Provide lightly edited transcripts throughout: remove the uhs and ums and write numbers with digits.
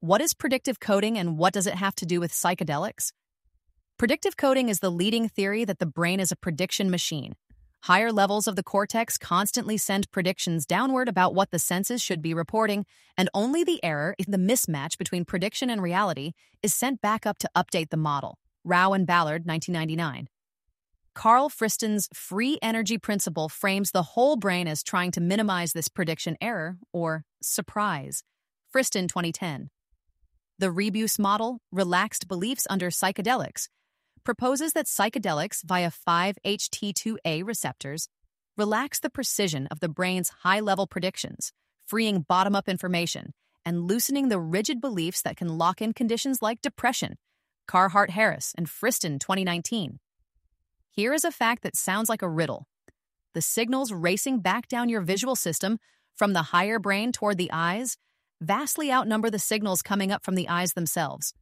What is predictive coding and what does it have to do with psychedelics? Predictive coding is the leading theory that the brain is a prediction machine. Higher levels of the cortex constantly send predictions downward about what the senses should be reporting, and only the error, the mismatch between prediction and reality, is sent back up to update the model. Rao and Ballard, 1999. Carl Friston's free energy principle frames the whole brain as trying to minimize this prediction error, or surprise. Friston, 2010. The Rebus model, Relaxed Beliefs Under Psychedelics, proposes that psychedelics via 5-HT2A receptors relax the precision of the brain's high-level predictions, freeing bottom-up information and loosening the rigid beliefs that can lock in conditions like depression. Carhart-Harris and Friston, 2019. Here is a fact that sounds like a riddle. The signals racing back down your visual system from the higher brain toward the eyes vastly outnumber the signals coming up from the eyes themselves.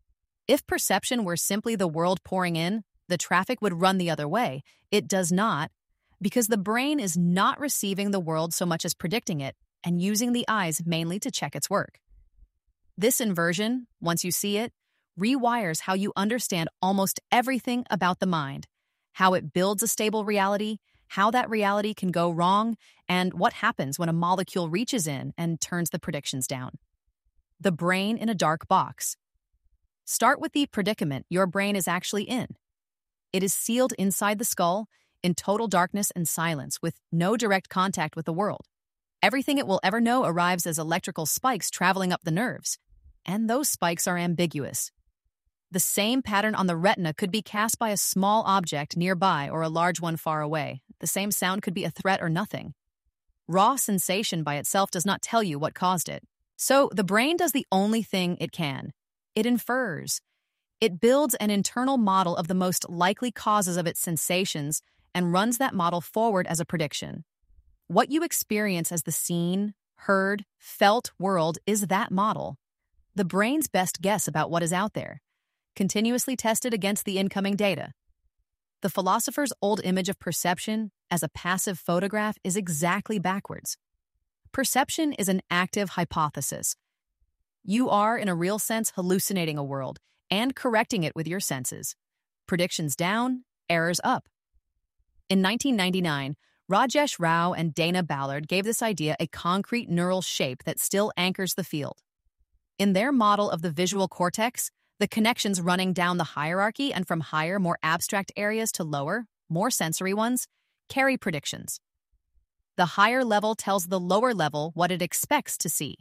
If perception were simply the world pouring in, the traffic would run the other way. It does not, because the brain is not receiving the world so much as predicting it and using the eyes mainly to check its work. This inversion, once you see it, rewires how you understand almost everything about the mind, how it builds a stable reality, how that reality can go wrong, and what happens when a molecule reaches in and turns the predictions down. The brain in a dark box. Start with the predicament your brain is actually in. It is sealed inside the skull, in total darkness and silence, with no direct contact with the world. Everything it will ever know arrives as electrical spikes traveling up the nerves, and those spikes are ambiguous. The same pattern on the retina could be cast by a small object nearby or a large one far away. The same sound could be a threat or nothing. Raw sensation by itself does not tell you what caused it. So the brain does the only thing it can. It infers. It builds an internal model of the most likely causes of its sensations and runs that model forward as a prediction. What you experience as the seen, heard, felt world is that model. The brain's best guess about what is out there, continuously tested against the incoming data. The philosopher's old image of perception as a passive photograph is exactly backwards. Perception is an active hypothesis. You are, in a real sense, hallucinating a world and correcting it with your senses. Predictions down, errors up. In 1999, Rajesh Rao and Dana Ballard gave this idea a concrete neural shape that still anchors the field. In their model of the visual cortex, the connections running down the hierarchy and from higher, more abstract areas to lower, more sensory ones, carry predictions. The higher level tells the lower level what it expects to see.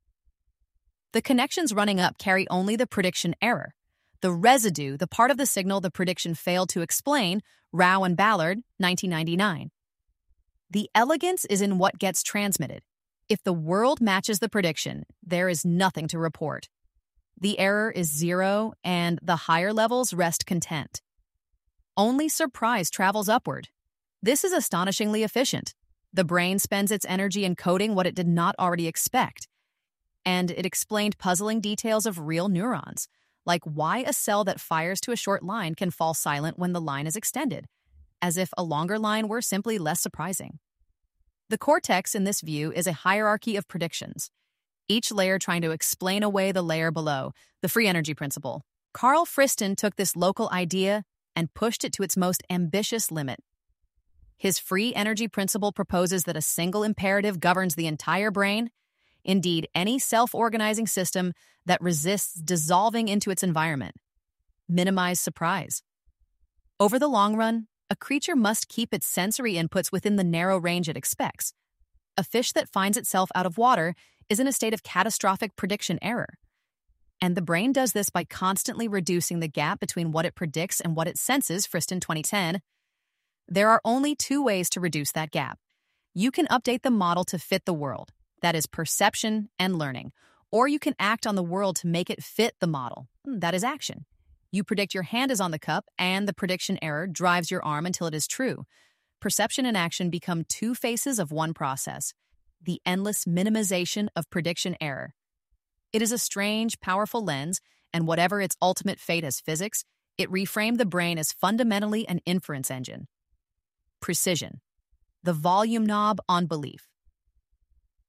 The connections running up carry only the prediction error. The residue, the part of the signal the prediction failed to explain, Rao and Ballard, 1999. The elegance is in what gets transmitted. If the world matches the prediction, there is nothing to report. The error is zero, and the higher levels rest content. Only surprise travels upward. This is astonishingly efficient. The brain spends its energy encoding what it did not already expect. And it explained puzzling details of real neurons, like why a cell that fires to a short line can fall silent when the line is extended, as if a longer line were simply less surprising. The cortex in this view is a hierarchy of predictions, each layer trying to explain away the layer below, the free energy principle. Carl Friston took this local idea and pushed it to its most ambitious limit. His free energy principle proposes that a single imperative governs the entire brain, indeed any self-organizing system that resists dissolving into its environment. Minimize surprise. Over the long run, a creature must keep its sensory inputs within the narrow range it expects. A fish that finds itself out of water is in a state of catastrophic prediction error. And the brain does this by constantly reducing the gap between what it predicts and what it senses, Friston 2010. There are only two ways to reduce that gap. You can update the model to fit the world, that is perception and learning, or you can act on the world to make it fit the model, that is action. You predict your hand is on the cup, and the prediction error drives your arm until it is true. Perception and action become two faces of one process, the endless minimization of prediction error. It is a strange, powerful lens, and whatever its ultimate fate as physics, it reframed the brain as fundamentally an inference engine. Precision, the volume knob on belief.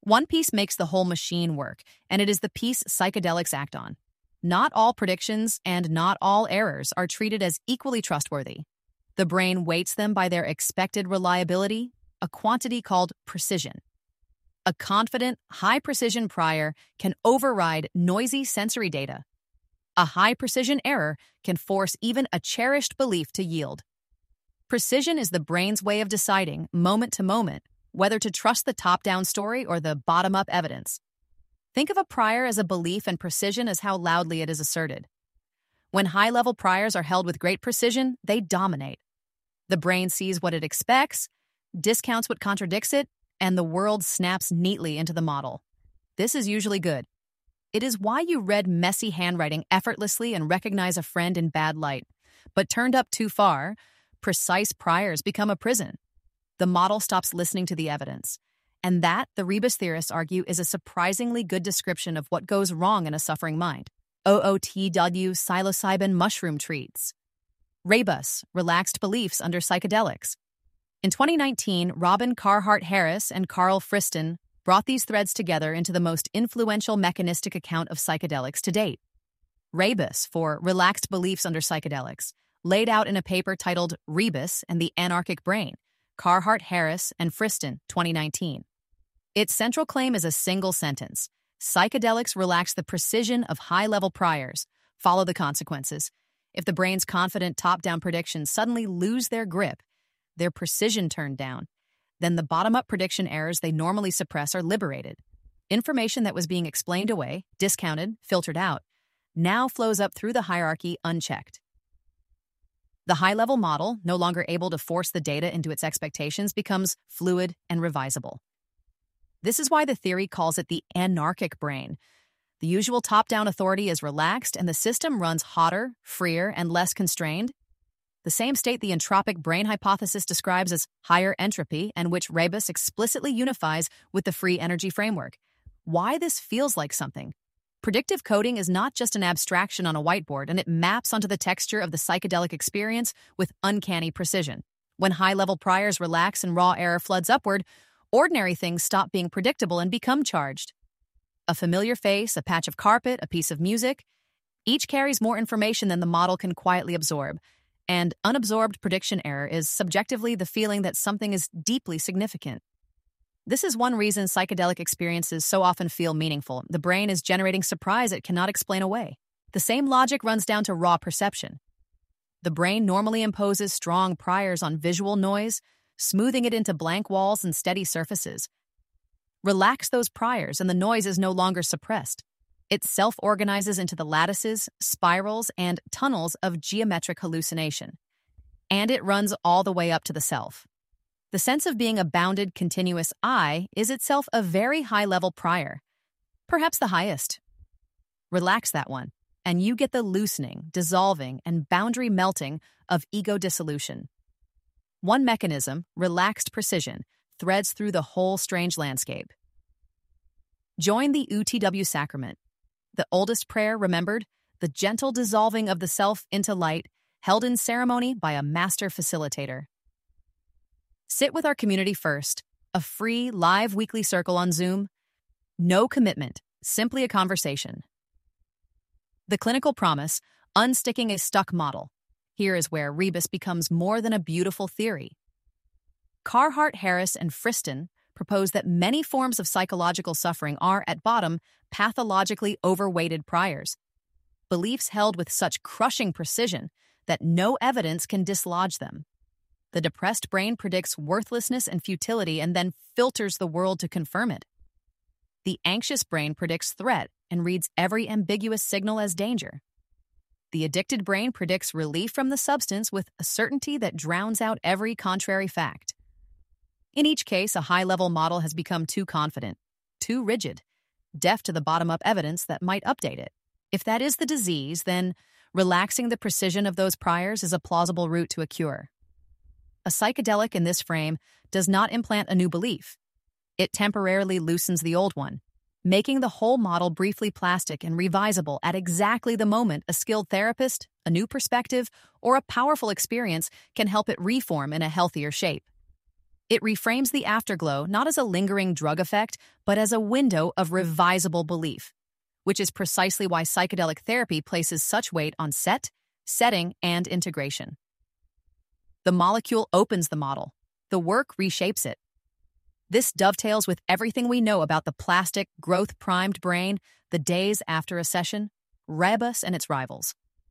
One piece makes the whole machine work, and it is the piece psychedelics act on. Not all predictions and not all errors are treated as equally trustworthy. The brain weights them by their expected reliability, a quantity called precision. A confident, high-precision prior can override noisy sensory data. A high-precision error can force even a cherished belief to yield. Precision is the brain's way of deciding, moment to moment, whether to trust the top-down story or the bottom-up evidence. Think of a prior as a belief and precision as how loudly it is asserted. When high-level priors are held with great precision, they dominate. The brain sees what it expects, discounts what contradicts it, and the world snaps neatly into the model. This is usually good. It is why you read messy handwriting effortlessly and recognize a friend in bad light. But turned up too far, precise priors become a prison. The model stops listening to the evidence. And that, the Rebus theorists argue, is a surprisingly good description of what goes wrong in a suffering mind. OOTW psilocybin mushroom treats. Rebus, relaxed beliefs under psychedelics. In 2019, Robin Carhart Harris and Carl Friston brought these threads together into the most influential mechanistic account of psychedelics to date. Rebus, for relaxed beliefs under psychedelics, laid out in a paper titled Rebus and the Anarchic Brain, Carhart Harris and Friston, 2019. Its central claim is a single sentence. Psychedelics relax the precision of high-level priors. Follow the consequences. If the brain's confident top-down predictions suddenly lose their grip, their precision turned down, then the bottom-up prediction errors they normally suppress are liberated. Information that was being explained away, discounted, filtered out, now flows up through the hierarchy unchecked. The high-level model, no longer able to force the data into its expectations, becomes fluid and revisable. This is why the theory calls it the anarchic brain. The usual top-down authority is relaxed and the system runs hotter, freer, and less constrained. The same state the entropic brain hypothesis describes as higher entropy and which Rebus explicitly unifies with the free energy framework. Why this feels like something? Predictive coding is not just an abstraction on a whiteboard, and it maps onto the texture of the psychedelic experience with uncanny precision. When high-level priors relax and raw error floods upward, ordinary things stop being predictable and become charged. A familiar face, a patch of carpet, a piece of music, each carries more information than the model can quietly absorb. And unabsorbed prediction error is subjectively the feeling that something is deeply significant. This is one reason psychedelic experiences so often feel meaningful. The brain is generating surprise it cannot explain away. The same logic runs down to raw perception. The brain normally imposes strong priors on visual noise, smoothing it into blank walls and steady surfaces. Relax those priors and the noise is no longer suppressed. It self-organizes into the lattices, spirals, and tunnels of geometric hallucination. And it runs all the way up to the self. The sense of being a bounded, continuous I is itself a very high-level prior, perhaps the highest. Relax that one, and you get the loosening, dissolving, and boundary melting of ego dissolution. One mechanism, relaxed precision, threads through the whole strange landscape. Join the UTW sacrament. The oldest prayer remembered, the gentle dissolving of the self into light, held in ceremony by a master facilitator. Sit with our community first, a free, live weekly circle on Zoom. No commitment, simply a conversation. The clinical promise, unsticking a stuck model. Here is where Rebus becomes more than a beautiful theory. Carhart Harris and Friston propose that many forms of psychological suffering are, at bottom, pathologically overweighted priors, beliefs held with such crushing precision that no evidence can dislodge them. The depressed brain predicts worthlessness and futility and then filters the world to confirm it. The anxious brain predicts threat and reads every ambiguous signal as danger. The addicted brain predicts relief from the substance with a certainty that drowns out every contrary fact. In each case, a high-level model has become too confident, too rigid, deaf to the bottom-up evidence that might update it. If that is the disease, then relaxing the precision of those priors is a plausible route to a cure. A psychedelic in this frame does not implant a new belief. It temporarily loosens the old one, making the whole model briefly plastic and revisable at exactly the moment a skilled therapist, a new perspective, or a powerful experience can help it reform in a healthier shape. It reframes the afterglow not as a lingering drug effect, but as a window of revisable belief, which is precisely why psychedelic therapy places such weight on setting, and integration. The molecule opens the model. The work reshapes it. This dovetails with everything we know about the plastic, growth-primed brain the days after a session, Rebus and its rivals.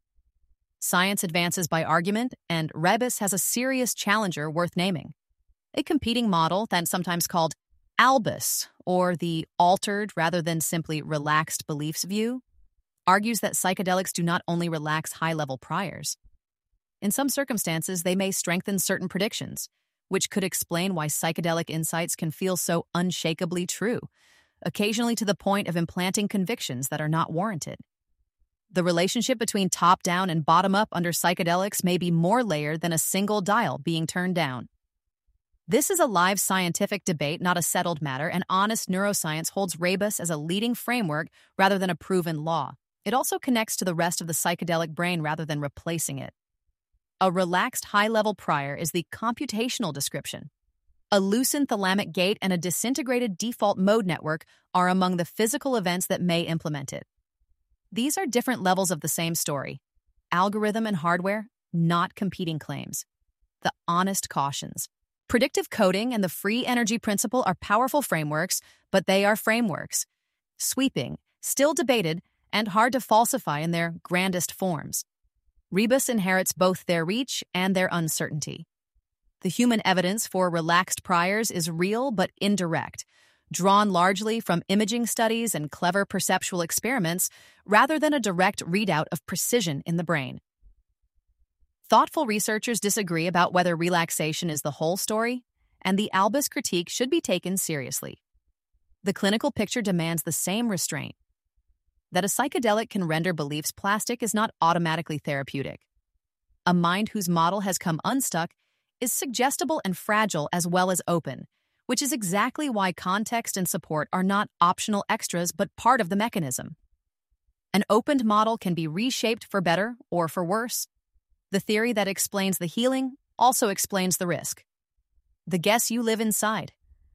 Science advances by argument, and Rebus has a serious challenger worth naming. A competing model that's sometimes called Albus, or the altered rather than simply relaxed beliefs view, argues that psychedelics do not only relax high-level priors. In some circumstances, they may strengthen certain predictions, which could explain why psychedelic insights can feel so unshakably true, occasionally to the point of implanting convictions that are not warranted. The relationship between top-down and bottom-up under psychedelics may be more layered than a single dial being turned down. This is a live scientific debate, not a settled matter, and honest neuroscience holds Rebus as a leading framework rather than a proven law. It also connects to the rest of the psychedelic brain rather than replacing it. A relaxed high-level prior is the computational description. A loosened thalamic gate and a disintegrated default mode network are among the physical events that may implement it. These are different levels of the same story. Algorithm and hardware, not competing claims. The honest cautions. Predictive coding and the free energy principle are powerful frameworks, but they are frameworks. Sweeping, still debated, and hard to falsify in their grandest forms. Rebus inherits both their reach and their uncertainty. The human evidence for relaxed priors is real but indirect, drawn largely from imaging studies and clever perceptual experiments rather than a direct readout of precision in the brain. Thoughtful researchers disagree about whether relaxation is the whole story, and the Albus critique should be taken seriously. The clinical picture demands the same restraint. That a psychedelic can render beliefs plastic is not automatically therapeutic. A mind whose model has come unstuck is suggestible and fragile as well as open, which is exactly why context and support are not optional extras but part of the mechanism. An opened model can be reshaped for better or for worse. The theory that explains the healing also explains the risk. The guess you live inside.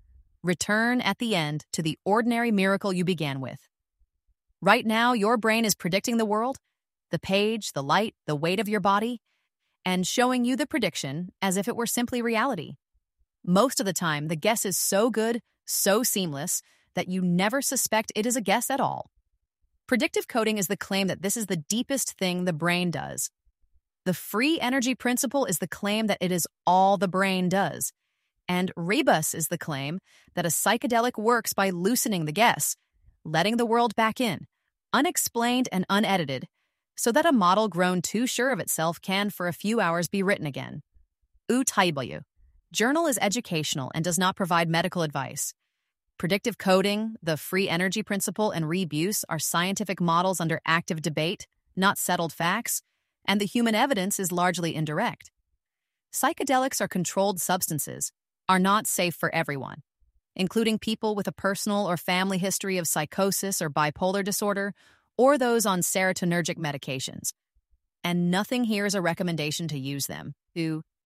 Return at the end to the ordinary miracle you began with. Right now, your brain is predicting the world, the page, the light, the weight of your body, and showing you the prediction as if it were simply reality. Most of the time, the guess is so good, so seamless, that you never suspect it is a guess at all. Predictive coding is the claim that this is the deepest thing the brain does. The free energy principle is the claim that it is all the brain does. And Rebus is the claim that a psychedelic works by loosening the guess, letting the world back in, unexplained and unedited, so that a model grown too sure of itself can for a few hours be written again. UTW. Journal is educational and does not provide medical advice. Predictive coding, the free energy principle, and Rebus are scientific models under active debate, not settled facts, and the human evidence is largely indirect. Psychedelics are controlled substances, are not safe for everyone, including people with a personal or family history of psychosis or bipolar disorder, or those on serotonergic medications. And nothing here is a recommendation to use them, to